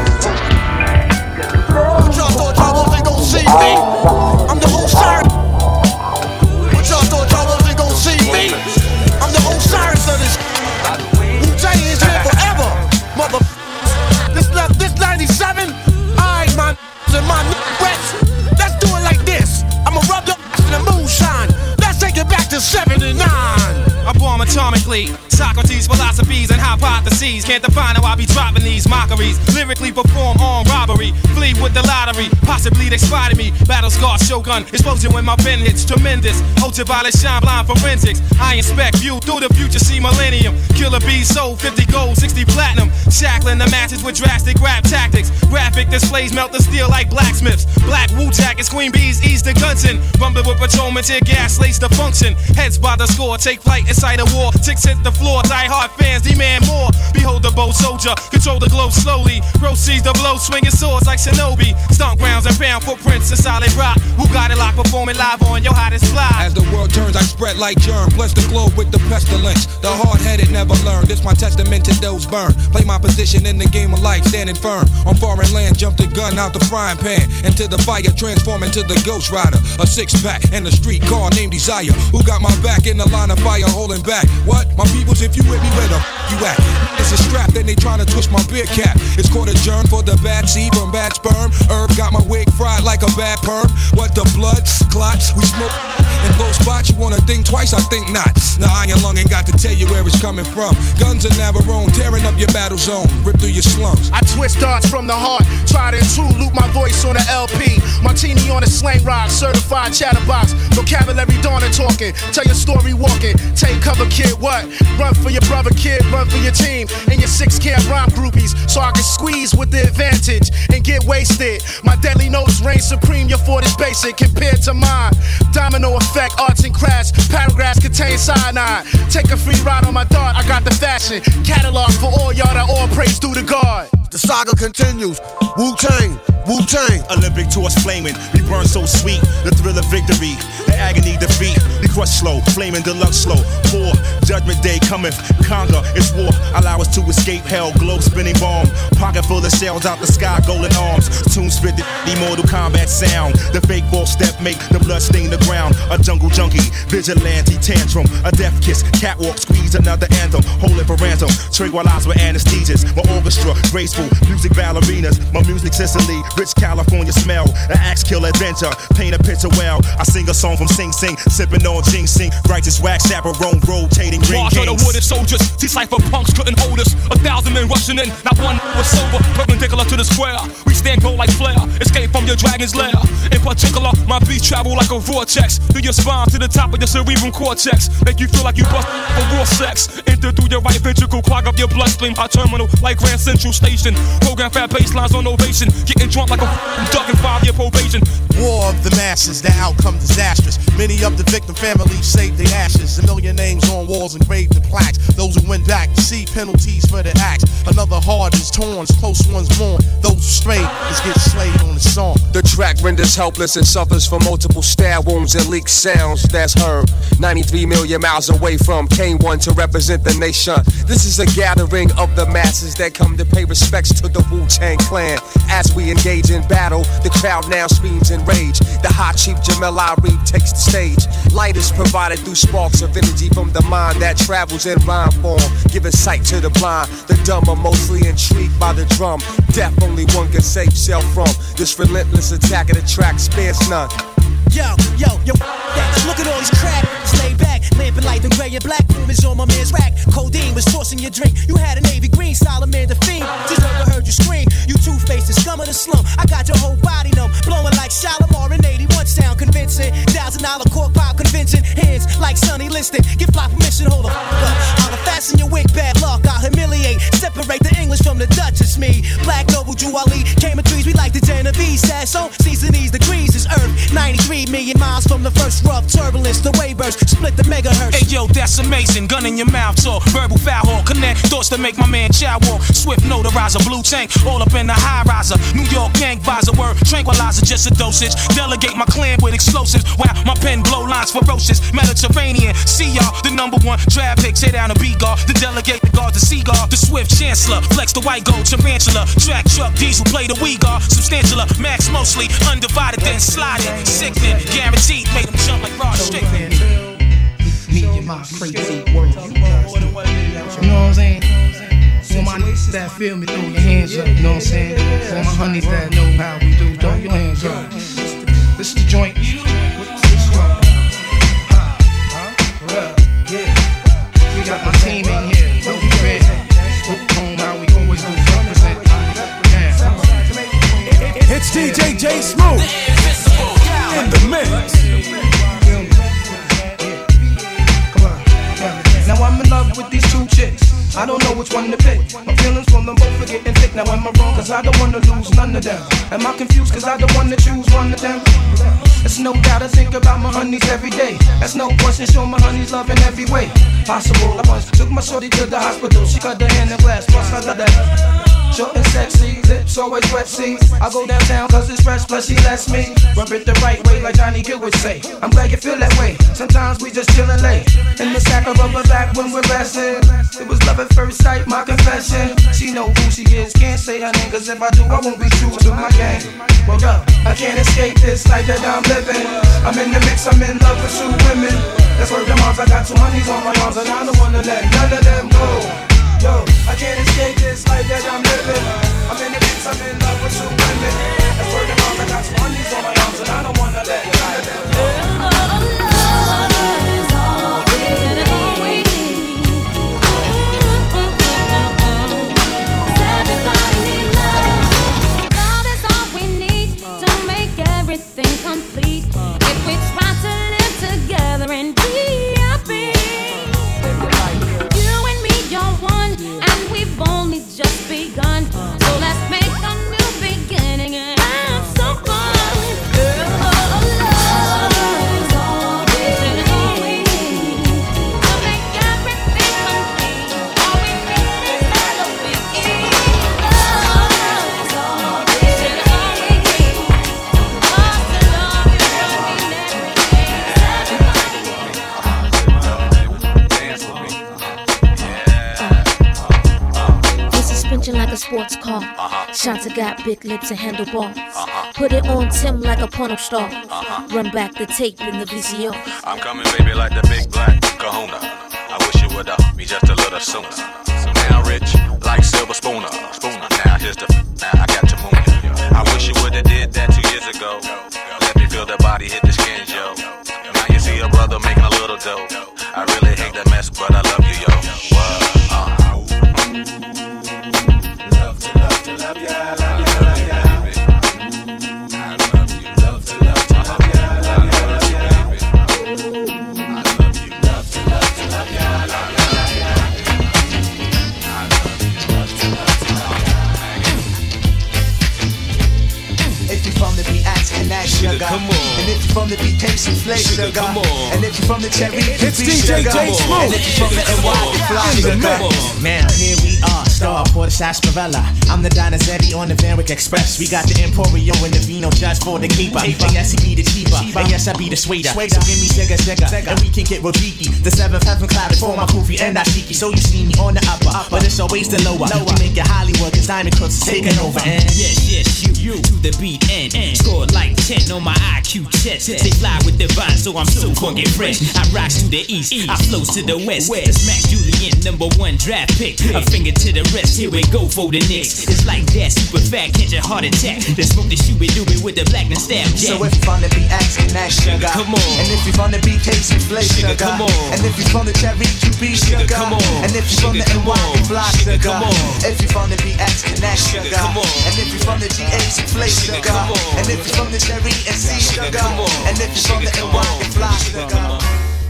What y'all thought y'all wasn't gon' see me? I'm the Osiris. What y'all thought y'all wasn't gon' see me? I'm the Osiris of this. Wu-Tang is here forever, mother. This left, this ninety-seven. Alright, my and my west. Let's do it like this. I'ma rub the in the moonshine. Let's take it back to seventy-nine. I bomb atomically. Socrates, philosophies, and hypotheses. Can't define how I be dropping these mockeries. Lyrically perform on robbery. Flee with the lottery. Possibly they spotted me. Battle scar, shogun. Explosion when my pen hits. Tremendous. Ultraviolet shine, blind forensics. I inspect, view through the future, see millennium. Killer bees sold, fifty gold, sixty platinum. Shackling the masses with drastic rap tactics. Graphic displays melt the steel like blacksmiths. Black Wu jackets, queen bees ease the gunson. Rumble with patrolmen, tear gas, lace the function. Heads by the score, take flight inside a war. Ticks hit the floor, die hard fans demand more. Behold the bold soldier, control the globe slowly. Proceeds the blow, swinging swords like shinobi. Stomp grounds and pound footprints in solid rock. Who got it locked, performing live on your hottest fly. As the world turns, I spread like germ. Bless the globe with the pestilence. The hard-headed never learn. This my testament to those burn. Play my position in the game of life, standing firm. On foreign land, jump the gun out the frying pan. Into the fire, transform into the Ghost Rider. A six-pack and a street car named Desire. Who got my back in the line of fire, holding back? What? My peoples, if you with me, where the f you at? It's a strap, then they tryna twist my beer cap. It's called a germ for the bad seed from bad sperm. Herb got my wig fried like a bad perm. What the blood clots? We smoke in low spots. You wanna think twice? I think not. Nah, Iron Lung ain't got to tell you where it's coming from. Guns are Navarone, tearing up your battle zone, rip through your slums. I twist darts from the heart, try to intrude, loop my voice on the L P. Martini on a slang rod, certified chatterbox. Vocabulary dawning talking, tell your story walking. Take cover, kid, what? Run for your brother, kid, run for your team. And your six camp rhyme groupies, so I can squeeze with the advantage and get wasted. My deadly notes reign supreme, your fort is basic compared to mine. Domino effect, arts and crafts, paragraphs contain cyanide. Take a free ride on my dart, I got the fashion. Catalog for all y'all that all praise due to God. The saga continues. Wu-Tang, Wu-Tang. Olympic torch flaming, we burn so sweet. The thrill of victory, the agony defeat. We crush slow, flaming deluxe slow. War, judgment day coming, conquer, it's war. Allow us to escape hell, globe spinning bomb. Pocket full of shells out the sky, golden arms. Tune spit the Mortal Kombat sound. The fake false step make the blood stain the ground. A jungle junkie, vigilante tantrum. A death kiss, catwalk, squeeze another anthem. Hold it for ransom, tranquilize with anesthesias. My orchestra, graceful, music ballerinas. My music Sicily, rich California smell. An axe kill adventure, paint a picture well. I sing a song from Sing Sing, sipping on ginseng. Righteous wax, chaperone, rotating ring March of the wooded soldiers, see cypher punks couldn't hold us. A thousand men rushing in, not one was sober. Perpendicular to the square, we stand cold like flare. Escape from your dragon's lair. In particular, my beats travel like a vortex through your spine to the top of your cerebral cortex. Make you feel like you bust for raw sex. Enter through your right ventricle, clog up your bloodstream. High terminal like Grand Central Station. Program fat baselines on ovation. Getting drunk like a f- duck in five-year probation. War of the masses, the outcome disastrous. Many of the victim families saved their ashes. A million names on walls engraved in plaques. Those who went back to see penalties for their acts. Another heart is torn, close ones mourn. Those who strayed just get slayed on the song. The track renders helpless and suffers from multiple stab wounds and leaked sounds that's heard ninety-three million miles away from K one to represent the nation. This is a gathering of the masses that come to pay respects to the Wu-Tang Clan. As we engage in battle, the crowd now screams in rage. The hot chief Jamel Ari takes the stage. Light is provided through sparks of energy from the mind that travels in rhyme form, giving sight to the blind. The dumb are mostly intrigued by the drum. Death only one can save self from. This relentless attack of the track spares none. Yo, yo, yo, that. Look at all these crack. Stay back, lamping light and gray and black. Room is on my man's rack. Codeine was forcing your drink. You had a navy green, Solomon the fiend. Just overheard you scream. You two-faced, the scum of the slum. I got your whole body numb, blowing like Shalimar in eighty-one. Sound convincing. Thousand dollar cork pop convention. Hands like Sonny Liston. Give fly permission, hold the f up. I'll fasten your wig, bad luck. I'll humiliate. Separate the English from the Dutch. It's me. Black Noble Juwali. Came in trees, we like the Genovese. Sasso, seasonese degrees is Earth. ninety-three million miles from the first rough turbulence. The waveburst split the megahertz. Hey yo, that's amazing. Gun in your mouth, talk. Verbal foul hawk. Connect thoughts to make my man chow walk. Swift notarizer, blue tank. All up in the high riser. New York gang visor. Word tranquilizer, just a dosage. Delegate my clan with explosives. Wow, my pen blow lines ferocious. Mediterranean. See y'all, the number one draft pick. Tear down a B-guard. The delegate, the guard, the seagull. The swift chancellor. Flex the white gold tarantula. Track truck, diesel, play the wee guard. Substantialer. Max mostly. Undivided, then sliding. Sickening. Guaranteed, made them jump like Rod Strickland. Me and my crazy world. You know what I'm saying? For my niggas that feel me, throw your hands up. You know what I'm saying? For my honeys that know how we do, throw your hands up. This is the joint. This is what? Yeah. We got my team in here. Don't be ready. Home how we always do represent. It's D J J Smooth in the mix. Now I'm in love with these two chicks. I don't know which one to pick. My feelings for them both are getting thick. Now am I wrong? Cause I don't wanna lose none of them. Am I confused? Cause I don't wanna choose one of them. There's no doubt I think about my honeys every day. That's no question, show my honeys love in every way possible. I once took my shorty to the hospital. She cut her hand in glass, plus I got that short and sexy, lips always wet, see. I go downtown cause it's fresh, plus she lets me rub it the right way like Johnny Gill would say. I'm glad you feel that way. Sometimes we just chill and lay in the sack of rubber back when we're resting. It was love at first sight, my confession. She know who she is, can't say her name, cause if I do, I won't be true to my game. Well, up, I can't escape this life that I'm living. I'm in the mix, I'm in love with two women. That's where the moms, I got two honeys on my arms, and I don't wanna let none of them go. Yo, I can't escape this life that I'm living. I'm in the mix, I'm in love with two women. That's where the moms, I got two honeys on my arms, and I don't wanna let none of them go. Everything complete if we try to live together and be happy. You and me are one, and we've only just begun. So let's make a new beginning and have some fun. Girl, love is all we need to make everything complete. All we need is a little bit. Love is all we need. Like a sports car. Uh-huh. Shanta got big lips and handlebars. Uh-huh. Put it on Tim like a porno star. Uh-huh. Run back the tape in the V C R. I'm coming, baby, like the big black kahuna. I wish you would've hugged me just a little sooner. Now rich like silver spooner. Spooner. Now here's the now I got to move. I wish you would've should've did that two years ago. Let me feel the body hit the skin, yo. Now you see a brother making a little dough. I really hate that mess, but I love you, yo. What? Uh. Love to love to love ya, love ya, love ya. I love you, love to love to love ya, love ya, love ya. I love you, love to love to love ya, love ya, love ya. I love you, love to love to love ya. If you from the beat, ask and that's sugar. Come on. And if you from the beat, take some play sugar. Come on. And if you from the cherry, It's D J J Smooth. And if you from the N Y, you fly sugar. Now here we are, star for the sarsaparilla. I'm the Donizetti on the Van Wyck Express. We got the Emporio and the Vino just for the keeper. And yes, he be the cheaper. And yes, I be the sweeter. So give me sugar, sugar, and we can get real geeky. The seventh heaven clouded for my koofy and I shiki. So you see me on the upper, but it's always the lower. We make it Hollywood, cause Diamond Crooks is taking over. And yes, yes, you, you to the beat and, and score like ten on my I Q chest. They fly with the vibe, so I'm so gon' get fresh. I rocks to the east, I flows to the west. It's Mac Julian, number one draft pick. A finger to the rest, here we go for the Knicks. It's like that, super fat, catch a heart attack. Then smoke the shoe doobie with the black and stab jack. So if you from the beat, ask and that's sugar. Come on. And if you from the beat, take some play sugar. Come on. And if you from the cherry, you be sugar. Come on. And if you from the N Y, you fly sugar. Come on. If you from the beat, ask and that's sugar. Come on. And if you from the G A, you play sugar. Come on. And if you from the cherry and C sugar. Come on. And if you from the N Y, you fly sugar.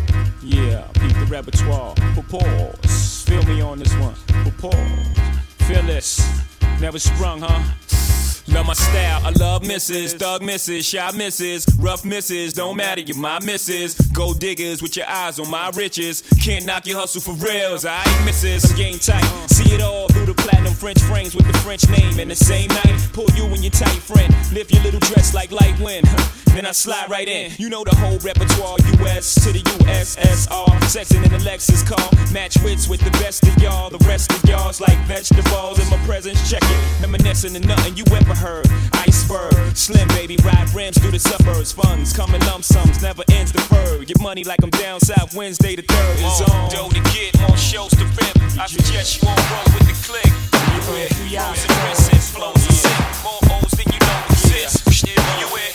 Yeah, peep the repertoire. For pause. Feel me on this one. For pause. Feel this. Never sprung, huh? Love my style, I love misses, thug misses, shy misses, rough misses, don't matter, you're my misses. Gold diggers with your eyes on my riches. Can't knock your hustle for reals, I ain't misses. I'm game tight, see it all through the platinum French frames with the French name. And the same night, pull you and your tight friend, lift your little dress like light wind. Then I slide right in, you know the whole repertoire, U S to the U S S R. Sexing in the Lexus car, match wits with the best of y'all. The rest of y'all's like vegetables in my presence, check it. Reminiscing of nothing you ever heard. Iceberg, slim baby, ride rims through the suburbs. Funds coming lump sums, never ends the purr. Get money like I'm down south, Wednesday the third is on. Dough to get, more shows to rip. I suggest you won't roll with the click. You with flows and princess, flows and sick. More O's than you know exist. You with.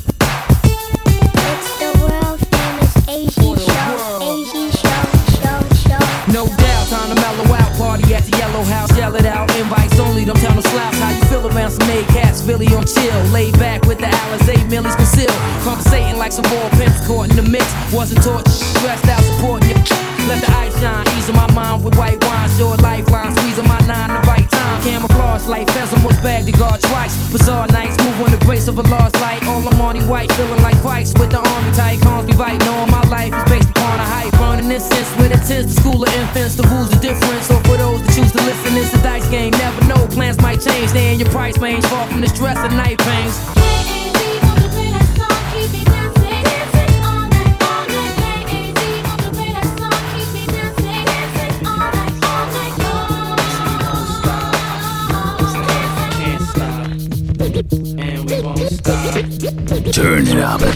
It's the world famous Asian show, Asian show, show, show. No doubt, time to mellow out. Party at the Yellow House, yell it out. Invites only, don't tell no slouch. How you feel around some made cats, Philly on chill. Laid back with the Alizé, Millie's concealed. Conversating like some ball pimps caught in the mix. Wasn't taught, stressed out, supporting you. Let the ice shine, easing my mind with white wine. Short lifeline, squeezing my nine the right time. Camouflage light, fence almost bagged the guard twice. Bizarre nights, move on the grace of a lost light. All I'm on white, feeling like Christ with the army tight. Cons be biting all my life is based upon a hype. Burning incense with intent, the school of infants. The rules are different, so for those that choose to listen, it's a dice game. Never know, plans might change. Stay in your price range, far from the stress of night pains. Turn it up.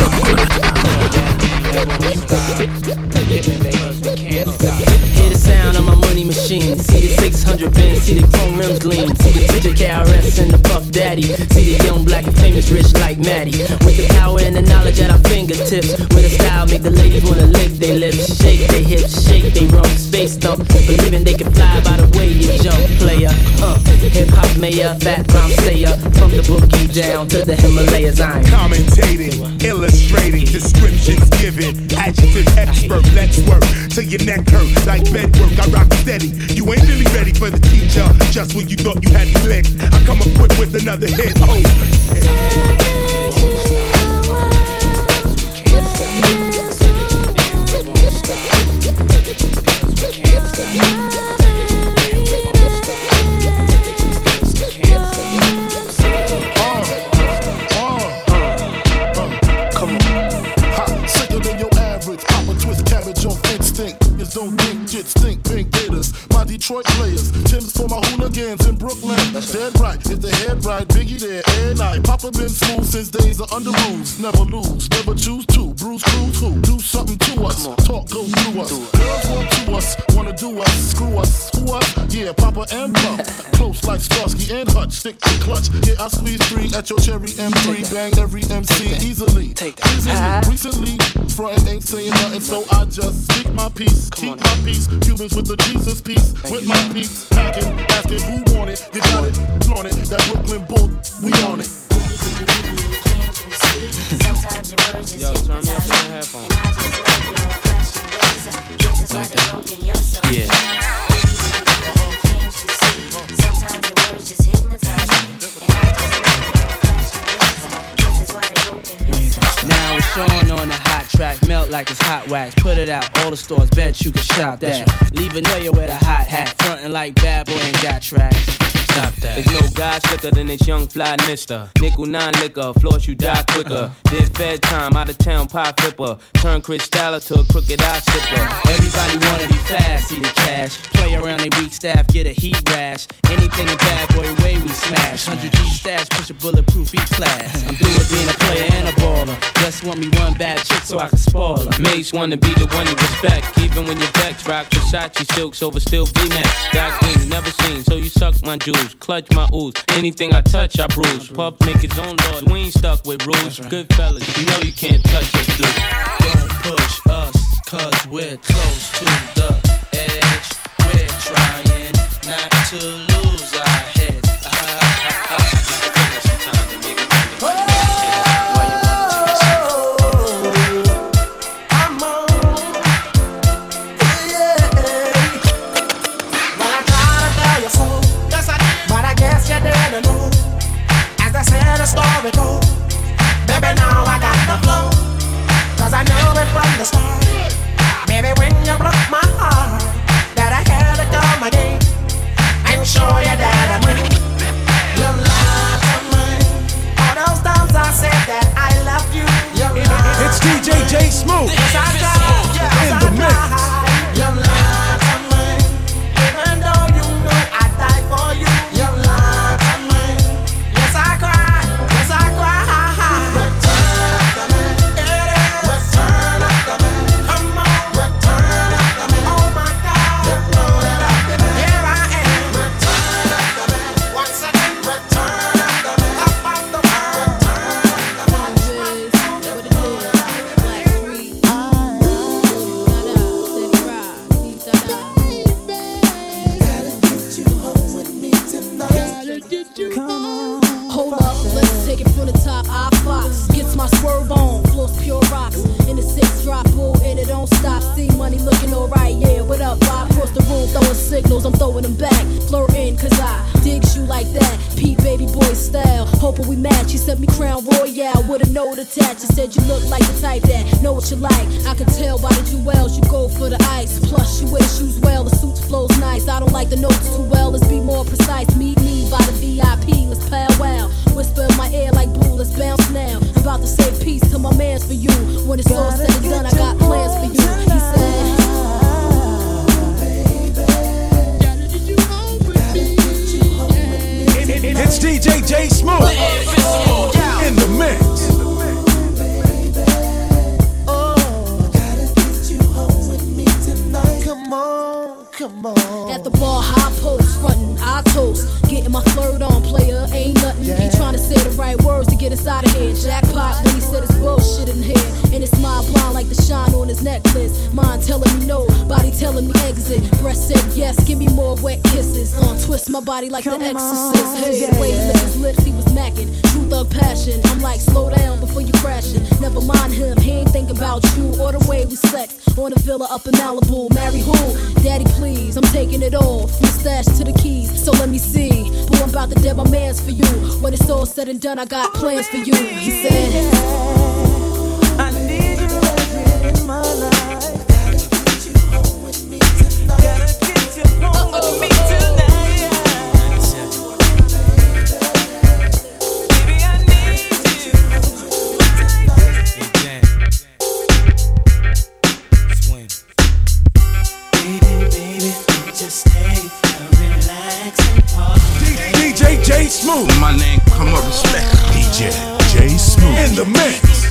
Hear the sound of my money machine. See the six hundred bins, see the chrome rims gleam. See the picture K R S and the Puff Daddy. See the young black and famous rich like Maddie. With the power and the knowledge at our fingertips. With a style make the ladies wanna lick their lips. Shake their hips, shake they rump. Space thump, believing they can fly by the way you jump. Player, uh, hip hop mayor, fat rhyme sayer. From the boogie down to the Himalayas, I'm commentating, illustrating, descriptions given. Adjective expert, let's work till your neck hurt like bed work. I rock steady. You ain't really ready for the teacher. Just when you thought you had me licked, I come equipped with another hit. Oh. Detroit players, Tim's for my hooligans in Brooklyn. Dead right, if the head right, Biggie there, and I. Papa been smooth since days of under rules. Never lose, never choose to. Bruce Cruz who? Do something to us. Talk goes through us. Girls want to us, wanna do us, screw us, who us? Yeah, Papa and Pump. Close like Starsky and Hutch. Stick to clutch. Yeah, I squeeze three at your cherry M three. Bang every M C easily. Easily. Recently, frontin' ain't saying nothing, so I just speak my peace. Keep my peace. Cubans with the Jesus peace. With my peace. Packing, asking who want it. You got it, flaunt it. That Brooklyn bull, we on it. Yo, turn me up in the headphones. Yeah. Now it's showing on the hot track, melt like it's hot wax. Put it out, all the stores, bet you can shop that. Leave a nigga with a hot hat, frontin' like bad boy ain't got tracks. Stop that. There's no guy slicker than this young fly mister. Nickel nine liquor, floss you die quicker. This bedtime, out of town pie flipper. Turn Chris Styler to a crooked eye sipper. Everybody wanna be fast, see the cash. Play around they weak staff, get a heat rash. Anything a bad boy way we smash. Hundred G stash, push a bulletproof E-class. I'm through with being a player and a baller. Just want me one bad chick so I can spoil her. Mace wanna be the one you respect. Even when your decks rock Versace silks over still V-Max. Got things never seen, so you suck my jewels. Clutch my ooze, anything I touch I bruise. Puff make his own laws, we ain't stuck with rules. Good fellas, you know you can't touch us, dude. Don't push us, cause we're close to the edge. We're trying not to lose our heads. Story go. Baby, now I got the flow. Cause I knew it from the start. Baby, when you broke my heart, that I had to come again and show you that I'm winning. You lied to me. All those times I said that I love you. You lied. It's D J J Smooth. Yes, I tried. Yes, in I the mix. tried. You lied to me. Even though you know I died for you. You lied to me. Yes, I cried. Signals, I'm throwing them back, flirting, cause I digs you like that. Pete baby boy style, hoping we match. You sent me Crown Royale with a note attached. You said you look like the type that know what you like. I can tell by the jewels, you go for the ice. Plus, you wear the shoes well, the suits flows nice. I don't like the notes too well, let's be more precise. Meet me by the V I P, let's powwow. Whisper in my ear like blue, let's bounce now. I'm about to say peace to my mans for you. When it's all said and done, I got plans for you. He said, It's D J J Smooth in the mix. Come on, come on. At the bar, high post, frontin', I toast. Getting my flirt on, player, ain't nothing. Yeah. He trying to say the right words to get us out of here. Jackpot when he said it's bullshit in here. And it's my blind like the shine on his necklace. Mind telling me no, body telling me exit. Breast said yes, give me more wet kisses. Uh, twist my body like Come the exorcist. On, hey, yeah. The way he licked his lips, he was macking. True thug passion. I'm like, slow down before you crashing. Never mind him, he ain't thinking about you or the way we sex. On a villa up in Malibu. Marry who? Daddy, please, I'm taking it all. From the stash to the keys, so let me see. Boy, I'm about to dead my mans for you. When it's all said and done, I got plans for you. He said, I need you right in my life. Gotta get you home with me tonight. Gotta get you home with me tonight. Baby, I need you. Swing. Baby, baby, just stay and relax and party. D J J Smooth. My name, come up, respect. D J J Smooth in the mix.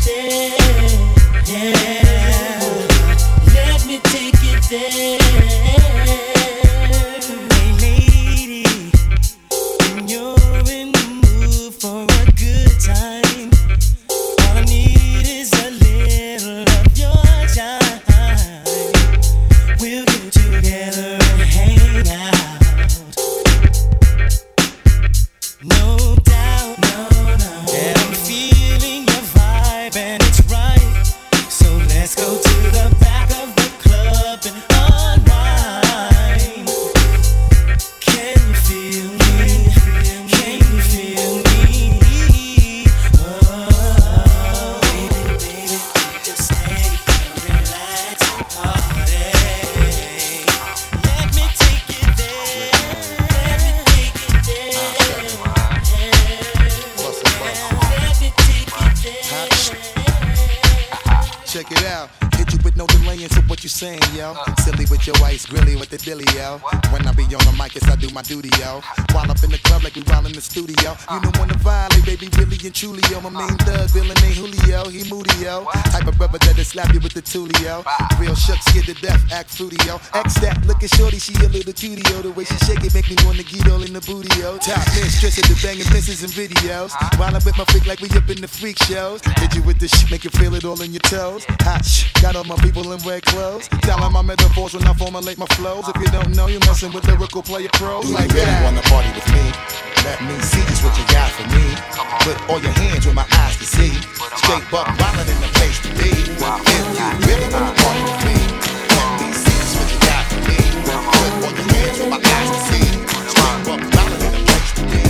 Hit you with no delaying, so what you saying, yo? Silly with your ice, grilly with the dilly, yo. When I be on the mic, yes, I do my duty, yo. While up in the club like we while in the studio. You know when to violate, baby, really and truly, yo. My main thug, villain ain't Julio, he moody, yo. Type of brother that'll slap you with the tulio. Real shook, scared to death, act fruity, yo. X that, look at shorty, she a little cutie, yo. The way she shake it make me wanna get all in the booty, yo. Top mistress of the banging misses and videos. While I'm with my freak like we up in the freak shows. Hit you with this shit, make you feel it all in your toes. Hot shh, got all my people in red clothes. Telling my metaphors when I formulate my flows. If you don't know, you're messing with lyrical player pros. Like you really that. wanna party with me? Let me see just what you got for me. Put all your hands where my eyes can see. Straight buck wildin' in the place to be. If you really wanna party with me, let me see just what you got for me. Put all your hands where my eyes can see. Straight buck wildin' in the place to be.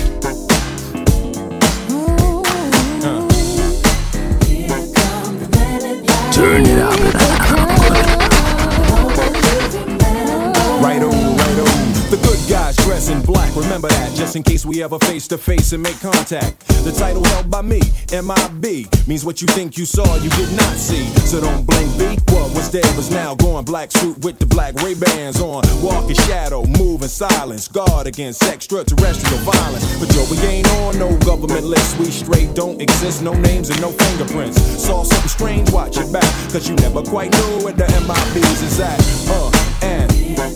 Turn it up. Right on, right on. The good guys dress in black, remember that, just in case we ever face to face and make contact. The title held by me, M I B, means what you think you saw, you did not see. So don't blame B, what was there was now gone. Black suit with the black Ray-Bans on. Walk in shadow, move in silence. Guard against extraterrestrial violence. But yo, we ain't on no government list. We straight don't exist, no names and no fingerprints. Saw something strange, watch your back, cause you never quite know where the M I B's is at. Uh, and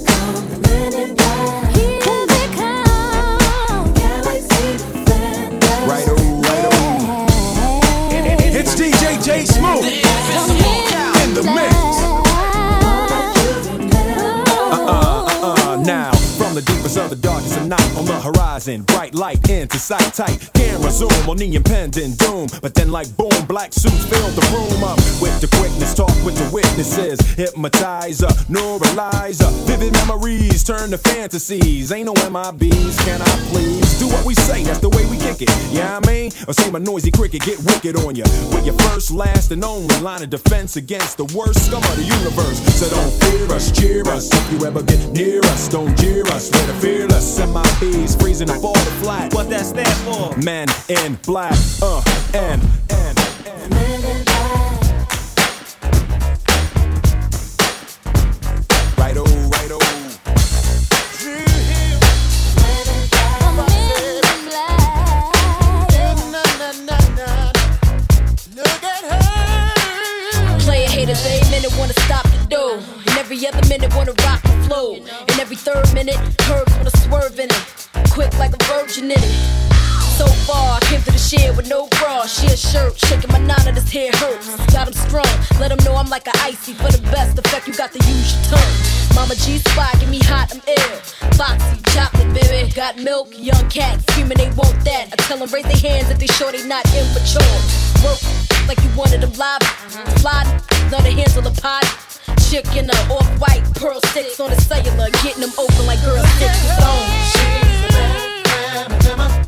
right on, right on. It's D J J Smooth in the mix. Uh-uh, uh-uh, now from the deepest of the darkest of night on the horizon, bright light into sight tight. Camera zoom on the impending doom, but then like boom, black suits filled the room up with the quickness. Talk with the witnesses, hypnotizer, neuralizer, vivid memories turn to fantasies. Ain't no M I Bs, can I please do what we say? That's the way we kick it. Yeah, I mean, or say my noisy cricket get wicked on you with your first, last, and only line of defense against the worst scum of the universe. So don't fear us, cheer us. If you ever get near us, don't jeer us. We're the fearless M I Bs, freezing to fall to flat. What that stand for? Men in black, uh, and, and, and. Men in black. Right oh, right oh. Player haters, every minute wanna stop the dough. And every other minute wanna rock the flow. And every third minute, curves wanna swerve in it. Quick like a virgin in it. So far, I came to the shed with no bra. Sheer shirt, shaking my nine of this hair hurts. Got him strung, let him know I'm like a icy. For the best effect, you got to use your tongue. Mama G spot, get me hot, I'm ill. Foxy, chocolate, baby. Got milk, young cats screaming they want that. I tell them raise their hands if they sure they not immature. Work like you wanted them live. Slide, on the hands on the pot. Chick in a off-white, pearl sticks on the cellular. Getting them open like girl sticks. She's a bad man,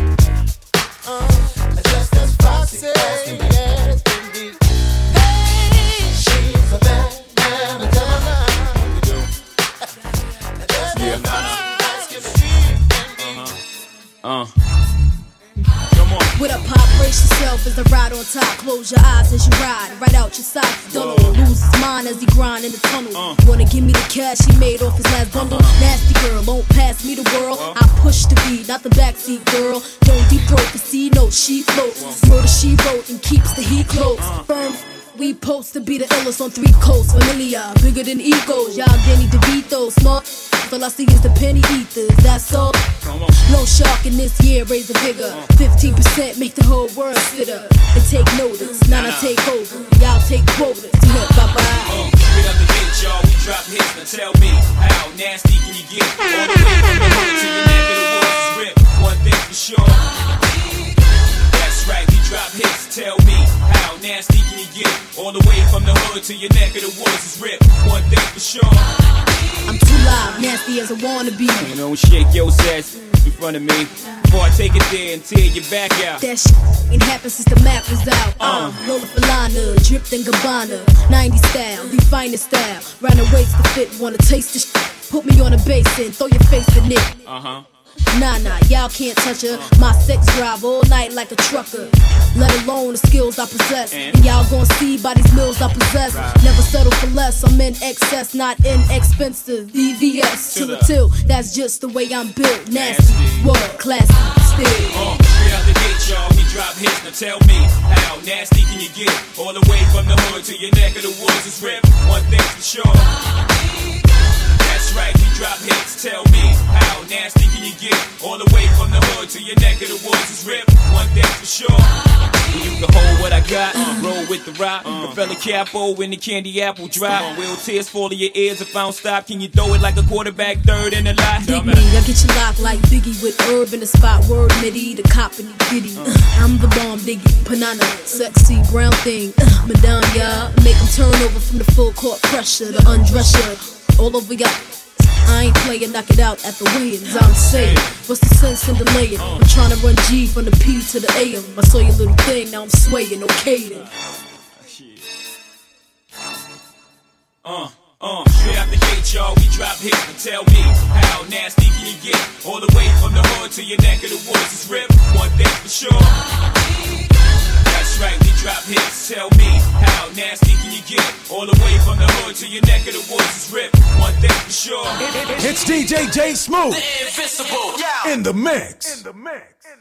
just as foxy as can be. Hey, she's a bad man, Uh. Come on. With a pop, brace yourself as the ride on top. Close your eyes as you ride, right out your socks. Don't lose his mind as he grind in the tunnel. Uh. Wanna give me the cash he made off his last bundle? Uh. Nasty girl, won't pass me the world. Uh. I push the beat, not the backseat girl. Don't deep throat the sea, no, she floats. Murder she wrote and keeps the heat close. Uh. Firm. We post to be the illest on three coasts. Familiar, bigger than egos. Y'all Danny DeVito, small. All I see is the penny eaters, that's all. No shark in this year, raise the vigor. fifteen percent make the whole world sit up and take notice. Now I take over, y'all take quotas. Bye bye. Uh, get up the gate, y'all. We drop hits. Now tell me, how nasty can you get? All the way from the hood to your neck of the woods is ripped. One thing for sure. That's right, we drop hits. Tell me, how nasty can you get? All the way from the hood to your neck of the woods is ripped. One thing for sure. I'm too loud, nasty as I wanna be. You know, shake your ass in front of me before I take it there and tear your back out. That shit ain't happened since the map was out. Uh, Lola Falana, dripped in Gabbana, nineties style, the finest style. Round the waist to fit, wanna taste the shit. Put me on a basin, throw your face in it. Uh huh. Nah, nah, y'all can't touch her. My sex drive all night like a trucker. Let alone the skills I possess. And y'all gon' see by these mills I possess. Never settle for less, I'm in excess, not inexpensive. D V S to the till, that's just the way I'm built. Nasty, world classy, still. Uh, straight out the gate, y'all, we drop hits. Now tell me, how nasty can you get? All the way from the hood to your neck of the woods is ripped. One thing's for sure. That's right, we drop hits. Tell me, how nasty can you get? All the way from the hood to your neck of the woods is ripped. One thing's for sure. You can hold what I got, roll with the rock. The fella capo when the candy apple drop. Will tears fall in your ears if I don't stop? Can you throw it like a quarterback third in the lot? Dig me, I get you locked like Biggie with herb in the spot. Word midi, the cop and the giddy. I'm the bomb, Diggy, banana, sexy brown thing. Madonna, y'all, make them turn over from the full court pressure. The undress you, all over y'all. I ain't playing, knock it out at the weigh-ins. I'm saying, what's the sense in delaying? I'm trying to run G from the P to the A M. I saw your little thing, now I'm swaying, okay then. Uh, uh, straight out the gate, y'all, we drop hits. But tell me, how nasty can you get? All the way from the hood to your neck of the woods is ripped. One thing for sure. That's right, we drop hits. Tell me, how nasty can you get? All the way from the hood to your neck of the woods is ripped. One thing for sure. It's D J J Smooth the Invisible. in the mix. In the mix.